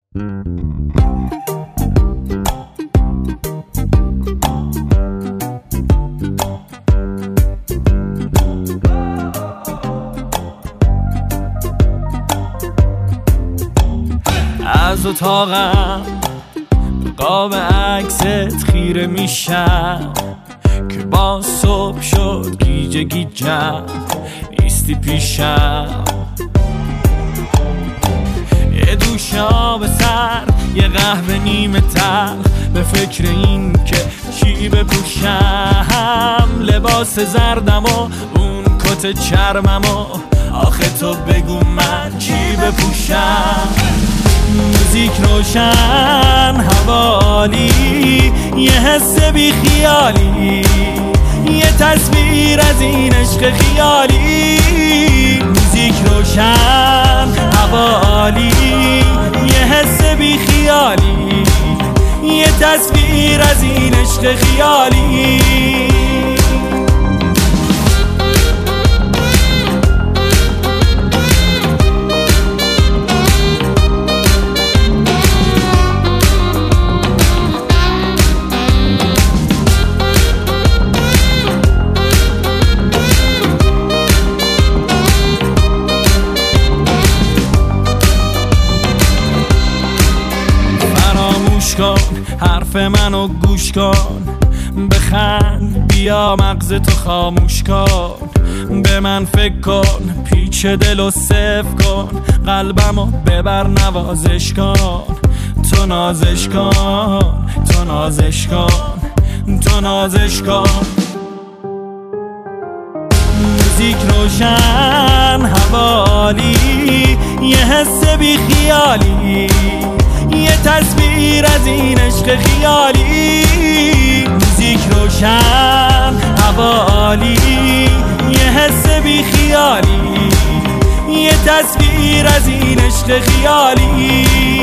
از اتاقم قاب عکست خیره میشم که با صبح شد گیجه گیجم ایستی پیشم، یه دوش آب سر، یه قهوه نیمه تلخ، به فکر این که چی بپوشم، لباس زردم و اون کت چرمم و آخه تو بگو من چی بپوشم. موزیک روشن، هوا عالی، یه حس بی خیالی، یه تصویر از این عشق خیالی. موزیک روشن، هوا عالی، یه حس بی خیالی، یه تصویر از این عشق خیالی. حرف منو گوش کن، بخند، بیا مغز تو خاموش کن، به من فکر کن، پیچ دلو صفر کن، قلبمو ببر نوازش کن، تو نازش کن، تو نازش کن، تو نازش کن. موزیک روشن، هوا عالی، یه حس بی خیالی، یه تصویر از این عشق خیالی. موزیک روشن، هوا عالی، یه حس بی خیالی، یه تصویر از این عشق خیالی.